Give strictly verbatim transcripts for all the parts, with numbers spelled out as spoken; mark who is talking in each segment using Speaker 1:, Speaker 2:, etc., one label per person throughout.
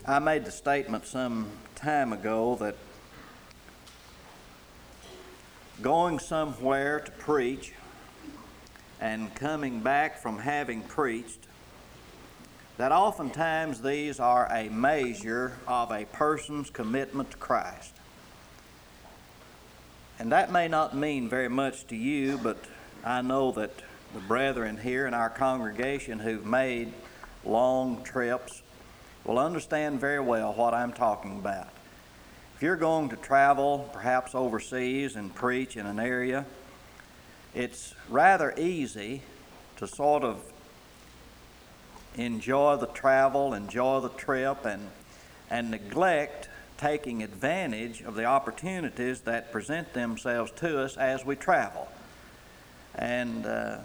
Speaker 1: I made the statement some time ago that going somewhere to preach and coming back from having preached, that oftentimes these are a measure of a person's commitment to Christ. And that may not mean very much to you, but I know that the brethren here in our congregation who've made long trips will understand very well what I'm talking about. If you're going to travel, perhaps overseas, and preach in an area, it's rather easy to sort of enjoy the travel, enjoy the trip, and, and neglect taking advantage of the opportunities that present themselves to us as we travel. And uh,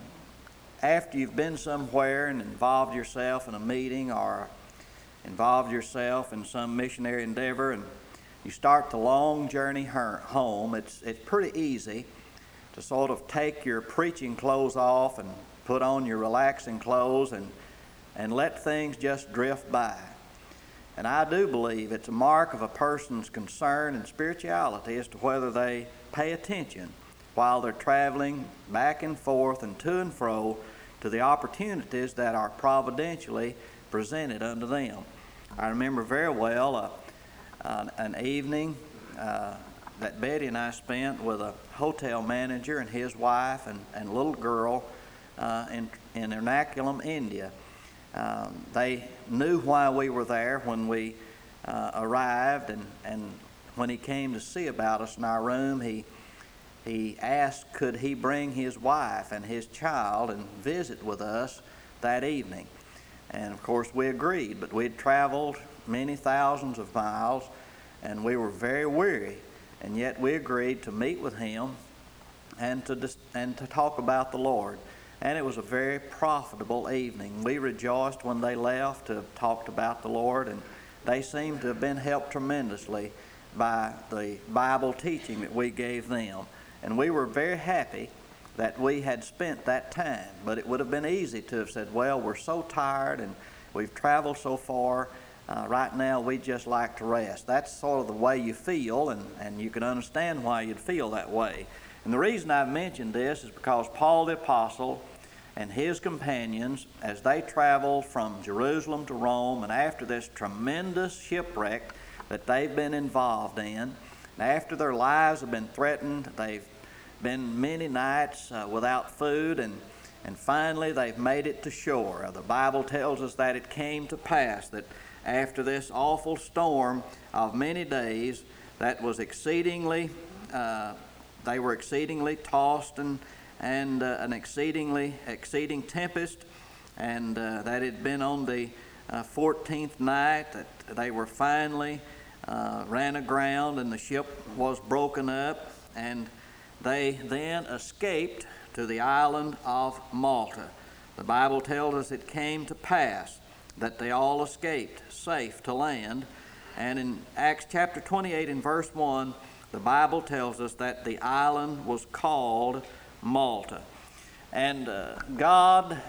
Speaker 1: after you've been somewhere and involved yourself in a meeting or involved yourself in some missionary endeavor and you start the long journey home, it's, it's pretty easy to sort of take your preaching clothes off and put on your relaxing clothes and, and let things just drift by. And I do believe it's a mark of a person's concern and spirituality as to whether they pay attention while they're traveling back and forth and to and fro to the opportunities that are providentially presented unto them. I remember very well uh, uh, an evening uh, that Betty and I spent with a hotel manager and his wife and, and little girl uh, in, in Ernakulam, India. Um, they knew why we were there when we uh, arrived, and, and when he came to see about us in our room, he he asked could he bring his wife and his child and visit with us that evening. And of course we agreed, but we'd traveled many thousands of miles and we were very weary, and yet we agreed to meet with him and to dis- and to talk about the Lord. And it was a very profitable evening. We rejoiced when they left to have talked about the Lord, and they seemed to have been helped tremendously by the Bible teaching that we gave them. And we were very happy that we had spent that time. But it would have been easy to have said, well, we're so tired and we've traveled so far. Uh, right now, we'd just like to rest. That's sort of the way you feel, and, and you can understand why you'd feel that way. And the reason I've mentioned this is because Paul the Apostle and his companions, as they traveled from Jerusalem to Rome, and after this tremendous shipwreck that they've been involved in, and after their lives have been threatened, they've been many nights uh, without food, and, and finally they've made it to shore. Uh, the Bible tells us that it came to pass that after this awful storm of many days that was exceedingly, uh, they were exceedingly tossed and, and uh, an exceedingly exceeding tempest, and uh, that had been on the uh, fourteenth night that they were finally uh, ran aground and the ship was broken up, and they then escaped to the island of Malta. The Bible tells us it came to pass that they all escaped safe to land, and in Acts chapter twenty-eight and verse one, the Bible tells us that the island was called Malta. And uh, God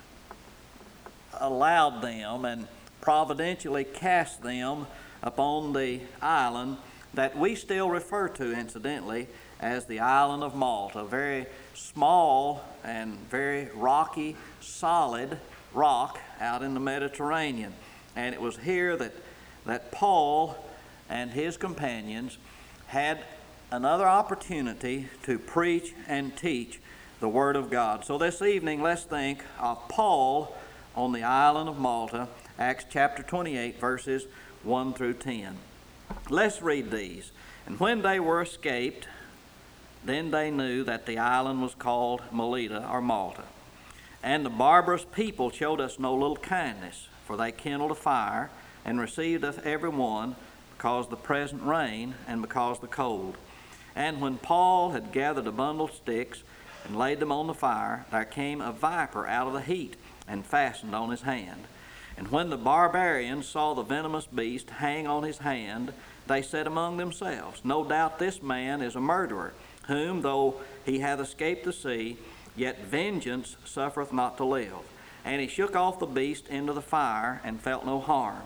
Speaker 1: allowed them and providentially cast them upon the island that we still refer to, incidentally, as the island of Malta. A very small and very rocky, solid rock out in the Mediterranean. And it was here that, that Paul and his companions had another opportunity to preach and teach the Word of God. So this evening, let's think of Paul on the island of Malta, Acts chapter twenty-eight, verses one through ten. Let's read these. And when they were escaped, then they knew that the island was called Melita or Malta. And the barbarous people showed us no little kindness, for they kindled a fire and received us every one because the present rain and because the cold. And when Paul had gathered a bundle of sticks and laid them on the fire, there came a viper out of the heat and fastened on his hand. And when the barbarians saw the venomous beast hang on his hand, they said among themselves, no doubt this man is a murderer, whom, though he hath escaped the sea, yet vengeance suffereth not to live. And he shook off the beast into the fire and felt no harm.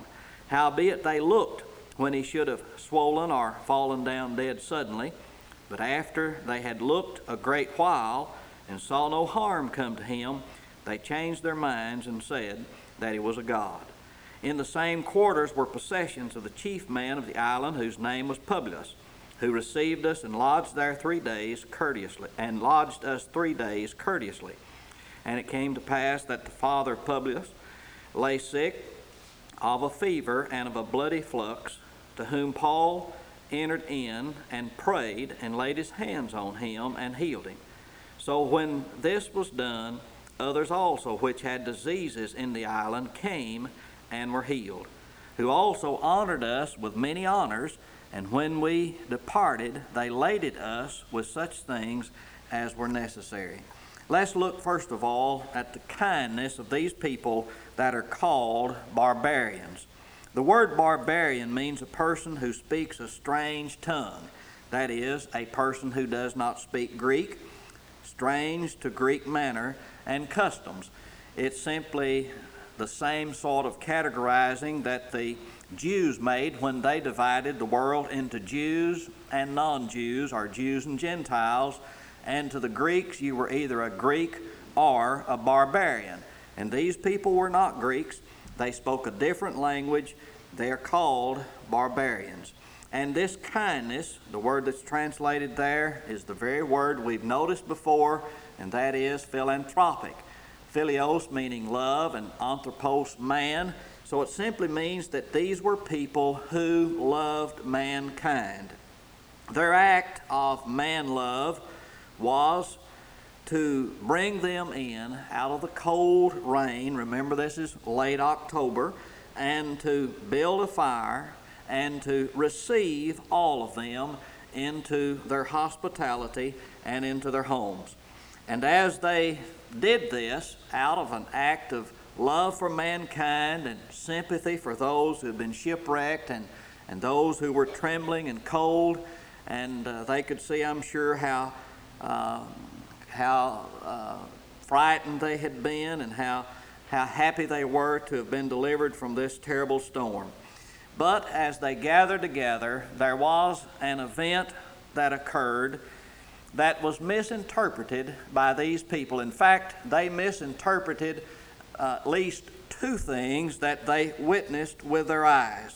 Speaker 1: Howbeit they looked when he should have swollen or fallen down dead suddenly. But after they had looked a great while and saw no harm come to him, they changed their minds and said that he was a god. In the same quarters were possessions of the chief man of the island, whose name was Publius, who received us and lodged there three days courteously, and lodged us three days courteously. And it came to pass that the father of Publius lay sick of a fever and of a bloody flux, to whom Paul entered in and prayed and laid his hands on him and healed him. So when this was done, others also which had diseases in the island came and were healed, who also honored us with many honors, and when we departed, they laded us with such things as were necessary. Let's look first of all at the kindness of these people that are called barbarians. The word barbarian means a person who speaks a strange tongue. That is, a person who does not speak Greek, strange to Greek manner and customs. It's simply the same sort of categorizing that the Jews made when they divided the world into Jews and non-Jews, or Jews and Gentiles. And to the Greeks, you were either a Greek or a barbarian. And these people were not Greeks. They spoke a different language. They are called barbarians. And this kindness, the word that's translated there, is the very word we've noticed before, and that is philanthropic. Philios meaning love, and anthropos man. So it simply means that these were people who loved mankind. Their act of man love was to bring them in out of the cold rain. Remember, this is late October, and to build a fire and to receive all of them into their hospitality and into their homes. And as they did this out of an act of love for mankind and sympathy for those who had been shipwrecked and, and those who were trembling and cold, and uh, they could see, I'm sure, how uh, how uh, frightened they had been, and how how happy they were to have been delivered from this terrible storm. But as they gathered together, there was an event that occurred that was misinterpreted by these people. In fact, they misinterpreted uh, at least two things that they witnessed with their eyes.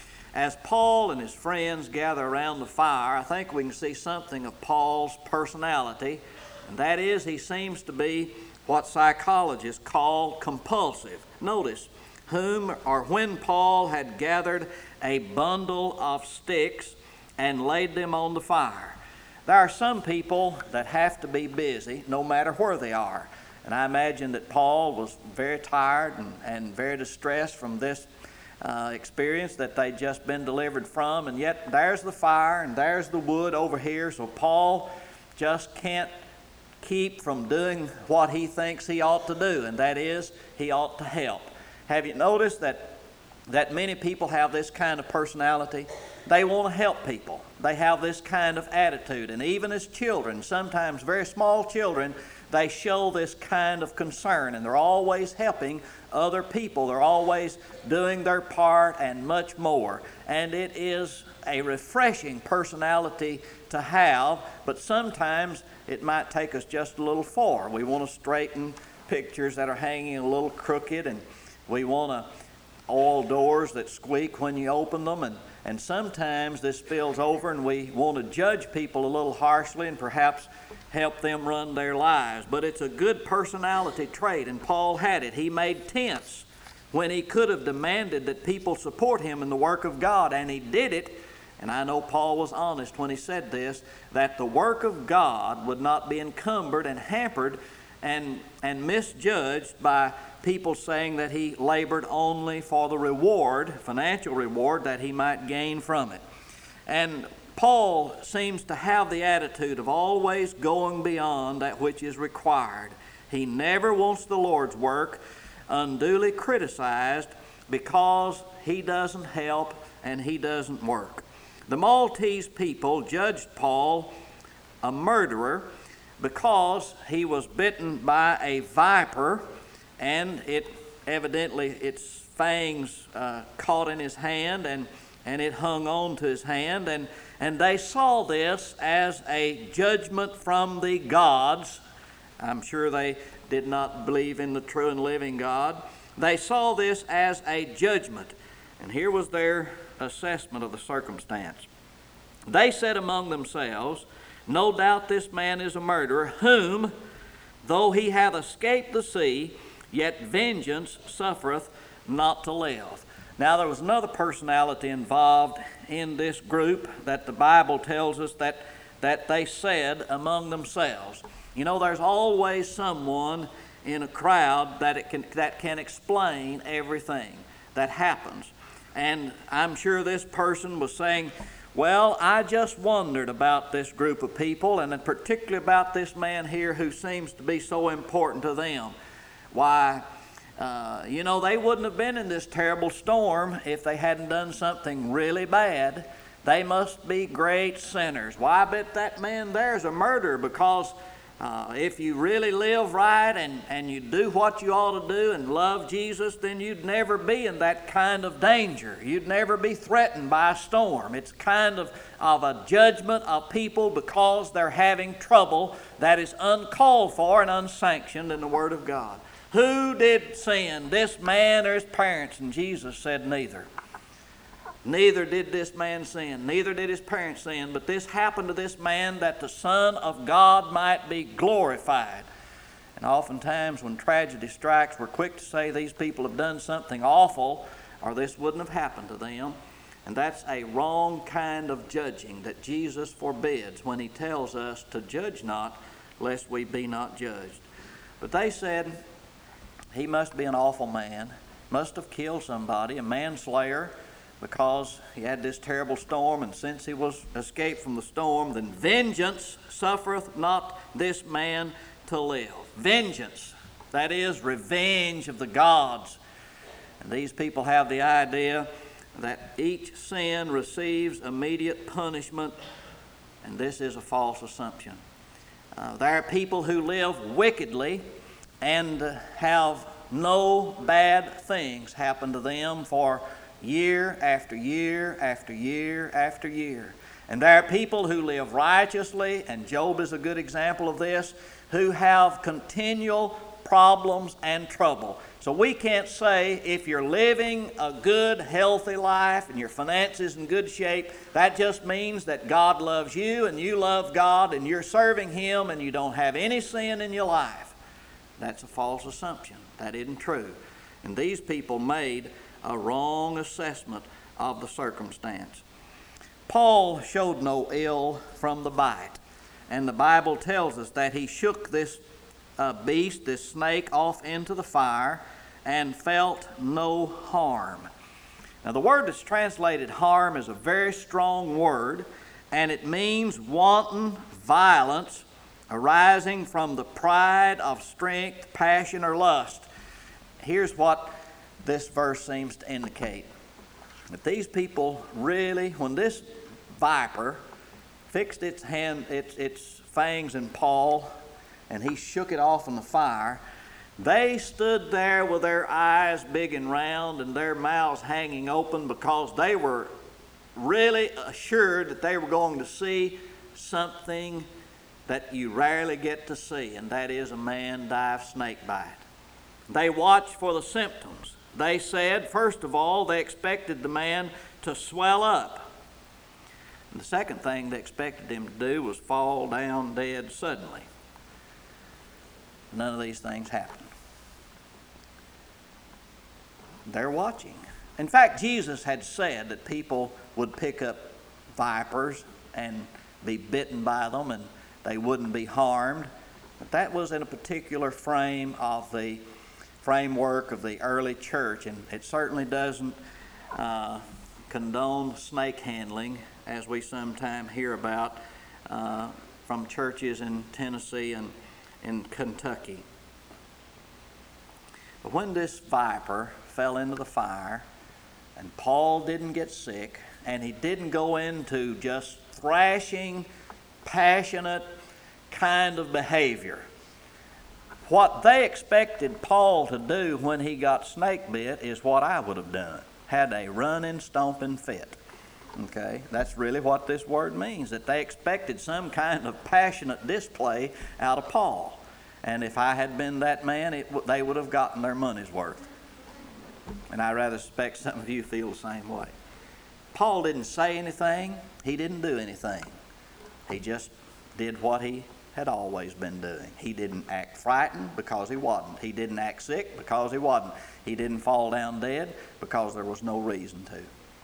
Speaker 1: As Paul and his friends gather around the fire, I think we can see something of Paul's personality, and that is, he seems to be what psychologists call compulsive. Notice, whom or when Paul had gathered a bundle of sticks and laid them on the fire. There are some people that have to be busy no matter where they are. And I imagine that Paul was very tired and, and very distressed from this uh, experience that they'd just been delivered from. And yet there's the fire and there's the wood over here. So Paul just can't keep from doing what he thinks he ought to do, and that is, he ought to help. Have you noticed that that many people have this kind of personality? They want to help people. They have this kind of attitude. And even as children, sometimes very small children, they show this kind of concern, and they're always helping other people. They're always doing their part and much more. And it is a refreshing personality to have, but sometimes it might take us just a little far. We want to straighten pictures that are hanging a little crooked, and we want to oil doors that squeak when you open them, and, and sometimes this spills over and we want to judge people a little harshly and perhaps help them run their lives. But it's a good personality trait, and Paul had it. He made tents when he could have demanded that people support him in the work of God, and he did it. And I know Paul was honest when he said this, that the work of God would not be encumbered and hampered and, and misjudged by people saying that he labored only for the reward, financial reward, that he might gain from it. And Paul seems to have the attitude of always going beyond that which is required. He never wants the Lord's work unduly criticized because he doesn't help and he doesn't work. The Maltese people judged Paul a murderer because he was bitten by a viper, and it evidently its fangs uh, caught in his hand, and, and it hung on to his hand. And, and they saw this as a judgment from the gods. I'm sure they did not believe in the true and living God. They saw this as a judgment. And here was their assessment of the circumstance. They said among themselves, "No doubt this man is a murderer, whom, though he hath escaped the sea, yet vengeance suffereth not to live." Now there was another personality involved in this group that the Bible tells us that, that they said among themselves. You know, there's always someone in a crowd that it can that can explain everything that happens. And I'm sure this person was saying, "Well, I just wondered about this group of people, and particularly about this man here who seems to be so important to them. Why, uh, you know, they wouldn't have been in this terrible storm if they hadn't done something really bad. They must be great sinners. Why, I bet that man there is a murderer, because Uh, if you really live right and, and you do what you ought to do and love Jesus, then you'd never be in that kind of danger. You'd never be threatened by a storm. It's kind of, of a judgment of people because they're having trouble that is uncalled for and unsanctioned in the Word of God. Who did sin, this man or his parents?" And Jesus said, "Neither. Neither did this man sin, neither did his parents sin, but this happened to this man that the Son of God might be glorified." And oftentimes when tragedy strikes, we're quick to say these people have done something awful or this wouldn't have happened to them. And that's a wrong kind of judging that Jesus forbids when he tells us to judge not, lest we be not judged. But they said, "He must be an awful man, must have killed somebody, a manslayer, because he had this terrible storm, and since he was escaped from the storm, then vengeance suffereth not this man to live." Vengeance, that is revenge of the gods. And these people have the idea that each sin receives immediate punishment, and this is a false assumption. Uh, there are people who live wickedly and uh, have no bad things happen to them for year after year after year after year. And there are people who live righteously, and Job is a good example of this, who have continual problems and trouble. So we can't say if you're living a good, healthy life and your finances in good shape, that just means that God loves you and you love God and you're serving Him and you don't have any sin in your life. That's a false assumption. That isn't true. And these people made a wrong assessment of the circumstance. Paul showed no ill from the bite, and the Bible tells us that he shook this uh, beast, this snake, off into the fire and felt no harm. Now the word that's translated harm is a very strong word, and it means wanton violence arising from the pride of strength, passion, or lust. Here's what this verse seems to indicate. That these people really, when this viper fixed its hand, its, its fangs in Paul, and he shook it off in the fire, they stood there with their eyes big and round and their mouths hanging open, because they were really assured that they were going to see something that you rarely get to see, and that is a man die of snake bite. They watched for the symptoms. They said, first of all, they expected the man to swell up. And the second thing they expected him to do was fall down dead suddenly. None of these things happened. They're watching. In fact, Jesus had said that people would pick up vipers and be bitten by them and they wouldn't be harmed. But that was in a particular frame of the framework of the early church, and it certainly doesn't uh, condone snake handling, as we sometimes hear about uh, from churches in Tennessee and in Kentucky. But when this viper fell into the fire, and Paul didn't get sick, and he didn't go into just thrashing, passionate kind of behavior. What they expected Paul to do when he got snake bit is what I would have done. Had a running, stomping fit. Okay, that's really what this word means, that they expected some kind of passionate display out of Paul. And if I had been that man, it w- they would have gotten their money's worth. And I rather suspect some of you feel the same way. Paul didn't say anything. He didn't do anything. He just did what he had always been doing. He didn't act frightened because he wasn't. He didn't act sick because he wasn't. He didn't fall down dead because there was no reason to.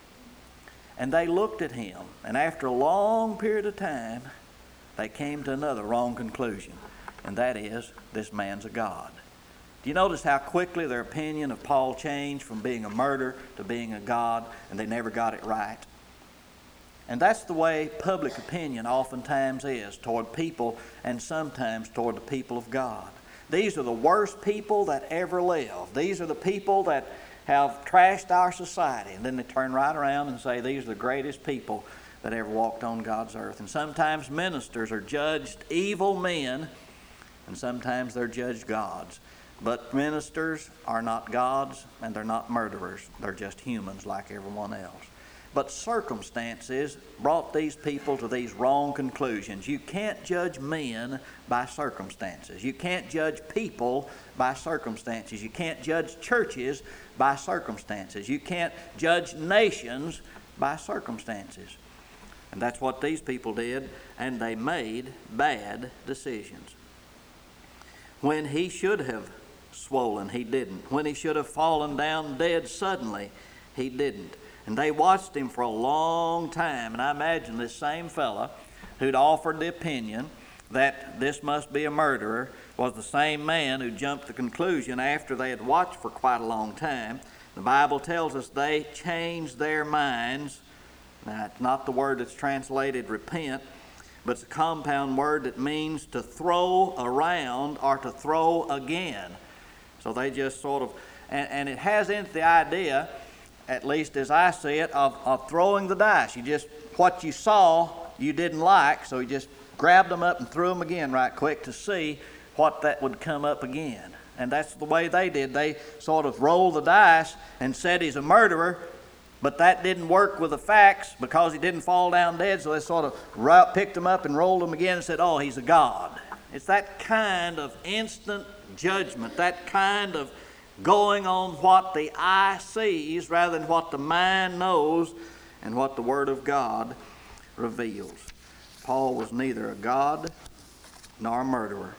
Speaker 1: And they looked at him, and after a long period of time, they came to another wrong conclusion, and that is, this man's a god. Do you notice how quickly their opinion of Paul changed from being a murderer to being a god, and they never got it right? And that's the way public opinion oftentimes is toward people, and sometimes toward the people of God. These are the worst people that ever lived. These are the people that have trashed our society. And then they turn right around and say, these are the greatest people that ever walked on God's earth. And sometimes ministers are judged evil men, and sometimes they're judged gods. But ministers are not gods, and they're not murderers. They're just humans like everyone else. But circumstances brought these people to these wrong conclusions. You can't judge men by circumstances. You can't judge people by circumstances. You can't judge churches by circumstances. You can't judge nations by circumstances. And that's what these people did, and they made bad decisions. When he should have swollen, he didn't. When he should have fallen down dead suddenly, he didn't. And they watched him for a long time. And I imagine this same fella who'd offered the opinion that this must be a murderer was the same man who jumped to the conclusion after they had watched for quite a long time. The Bible tells us they changed their minds. Now, it's not the word that's translated repent, but it's a compound word that means to throw around or to throw again. So they just sort of, and, and it has in it the idea, at least as I see it, of, of throwing the dice. You just, what you saw, you didn't like, so you just grabbed them up and threw them again right quick to see what that would come up again. And that's the way they did. They sort of rolled the dice and said he's a murderer, but that didn't work with the facts because he didn't fall down dead, so they sort of picked him up and rolled him again and said, oh, he's a god. It's that kind of instant judgment, that kind of going on what the eye sees rather than what the mind knows and what the Word of God reveals. Paul was neither a god nor a murderer.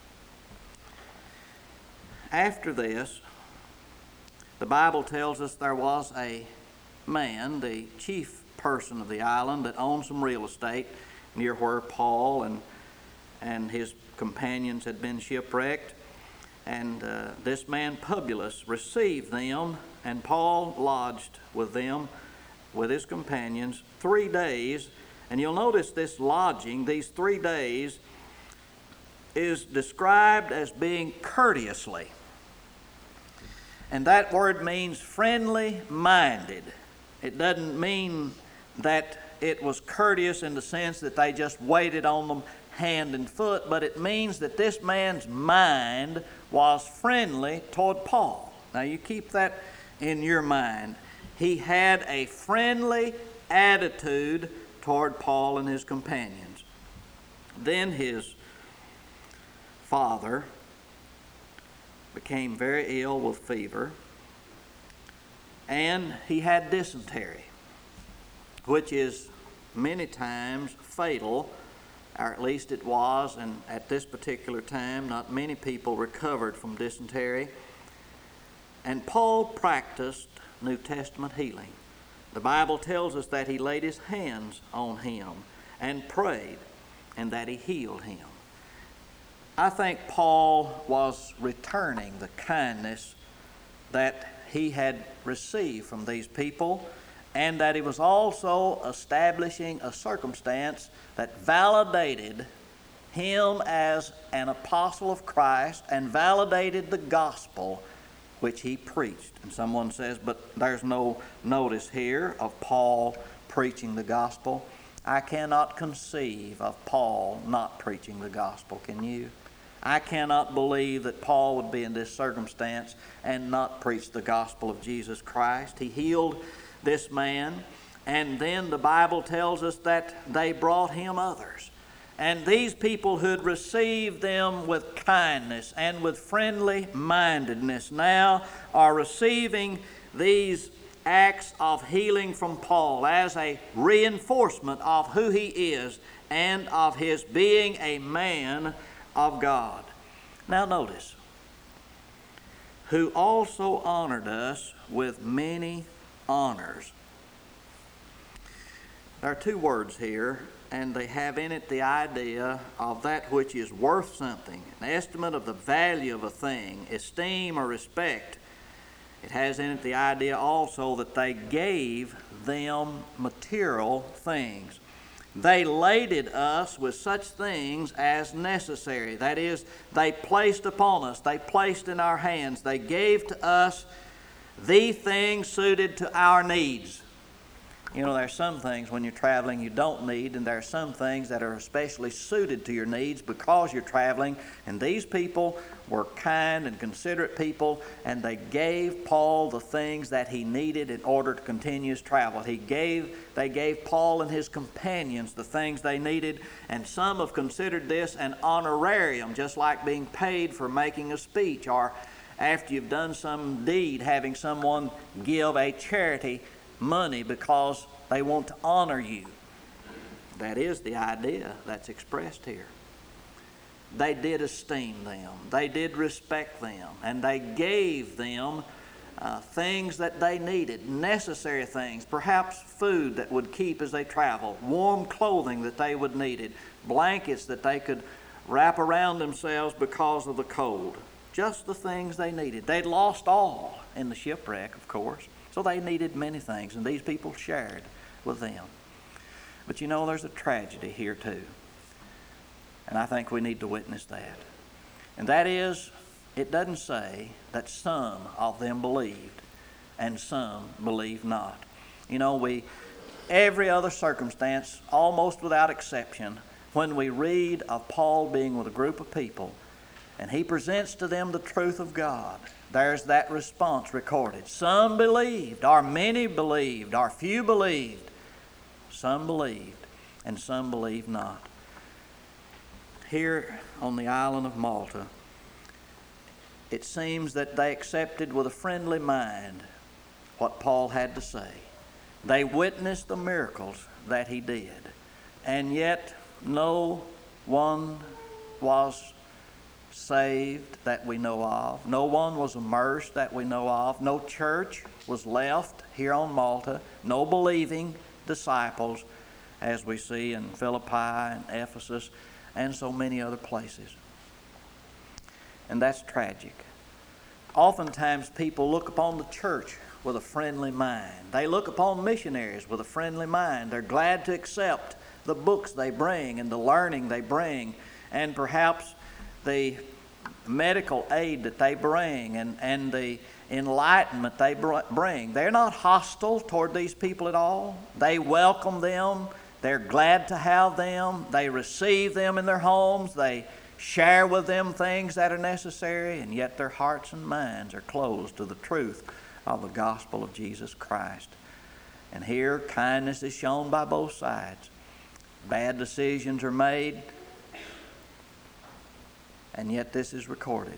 Speaker 1: After this, the Bible tells us there was a man, the chief person of the island, that owned some real estate near where Paul and, and his companions had been shipwrecked. And uh, this man Publius received them, and Paul lodged with them, with his companions, three days. And you'll notice this lodging, these three days, is described as being courteously. And that word means friendly-minded. It doesn't mean that it was courteous in the sense that they just waited on them hand and foot, but it means that this man's mind was friendly toward Paul. Now you keep that in your mind. He had a friendly attitude toward Paul and his companions. Then his father became very ill with fever, and he had dysentery, which is many times fatal, or at least it was, and at this particular time, not many people recovered from dysentery. And Paul practiced New Testament healing. The Bible tells us that he laid his hands on him and prayed, and that he healed him. I think Paul was returning the kindness that he had received from these people, and that he was also establishing a circumstance that validated him as an apostle of Christ and validated the gospel which he preached. And someone says, but there's no notice here of Paul preaching the gospel. I cannot conceive of Paul not preaching the gospel. Can you? I cannot believe that Paul would be in this circumstance and not preach the gospel of Jesus Christ. He healed this man, and then the Bible tells us that they brought him others. And these people who had received them with kindness and with friendly mindedness now are receiving these acts of healing from Paul as a reinforcement of who he is and of his being a man of God. Now notice, who also honored us with many honors. There are two words here, and they have in it the idea of that which is worth something, an estimate of the value of a thing, esteem or respect. It has in it the idea also that they gave them material things. They laded us with such things as necessary. That is, they placed upon us, they placed in our hands, they gave to us the things suited to our needs. You know, there are some things when you're traveling you don't need, and there are some things that are especially suited to your needs because you're traveling. And these people were kind and considerate people, and they gave Paul the things that he needed in order to continue his travel. He gave, they gave Paul and his companions the things they needed, and some have considered this an honorarium, just like being paid for making a speech, or after you've done some deed, having someone give a charity money because they want to honor you. That is the idea that's expressed here. They did esteem them, they did respect them, and they gave them uh, things that they needed, necessary things, perhaps food that would keep as they traveled, warm clothing that they would need, blankets that they could wrap around themselves because of the cold. Just the things they needed. They'd lost all in the shipwreck, of course. So they needed many things, and these people shared with them. But you know, there's a tragedy here too. And I think we need to witness that. And that is, it doesn't say that some of them believed and some believed not. You know, we, every other circumstance, almost without exception, when we read of Paul being with a group of people and he presents to them the truth of God, there's that response recorded. Some believed, or many believed, or few believed. Some believed, and some believed not. Here on the island of Malta, it seems that they accepted with a friendly mind what Paul had to say. They witnessed the miracles that he did, and yet no one was saved that we know of. No one was immersed that we know of. No church was left here on Malta. No believing disciples, as we see in Philippi and Ephesus and so many other places. And that's tragic. Oftentimes people look upon the church with a friendly mind. They look upon missionaries with a friendly mind. They're glad to accept the books they bring and the learning they bring, and perhaps the medical aid that they bring and, and the enlightenment they bring. They're not hostile toward these people at all. They welcome them. They're glad to have them. They receive them in their homes. They share with them things that are necessary, and yet their hearts and minds are closed to the truth of the gospel of Jesus Christ. And here, kindness is shown by both sides. Bad decisions are made, and yet this is recorded.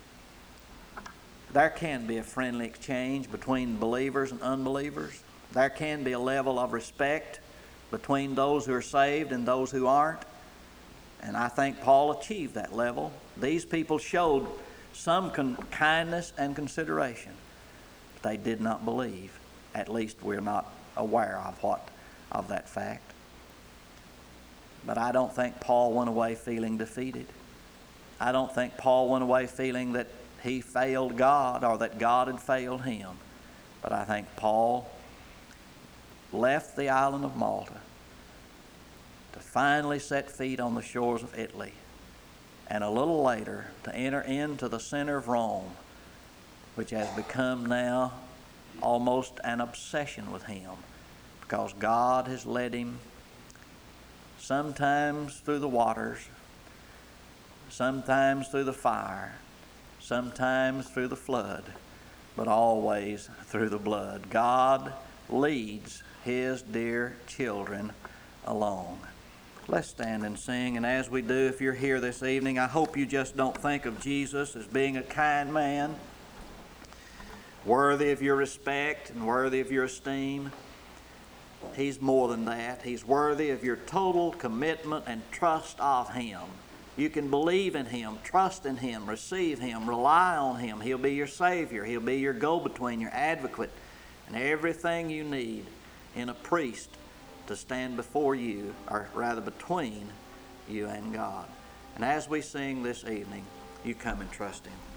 Speaker 1: There can be a friendly exchange between believers and unbelievers. There can be a level of respect between those who are saved and those who aren't. And I think Paul achieved that level. These people showed some con- kindness and consideration, but they did not believe. At least we're not aware of what of that fact. But I don't think Paul went away feeling defeated. I don't think Paul went away feeling that he failed God or that God had failed him. But I think Paul left the island of Malta to finally set feet on the shores of Italy, and a little later to enter into the center of Rome, which has become now almost an obsession with him, because God has led him sometimes through the waters, sometimes through the fire, sometimes through the flood, but always through the blood. God leads His dear children along. Let's stand and sing, and as we do, if you're here this evening, I hope you just don't think of Jesus as being a kind man, worthy of your respect and worthy of your esteem. He's more than that. He's worthy of your total commitment and trust of Him. You can believe in Him, trust in Him, receive Him, rely on Him. He'll be your Savior. He'll be your go-between, your advocate, and everything you need in a priest to stand before you, or rather between you and God. And as we sing this evening, you come and trust Him.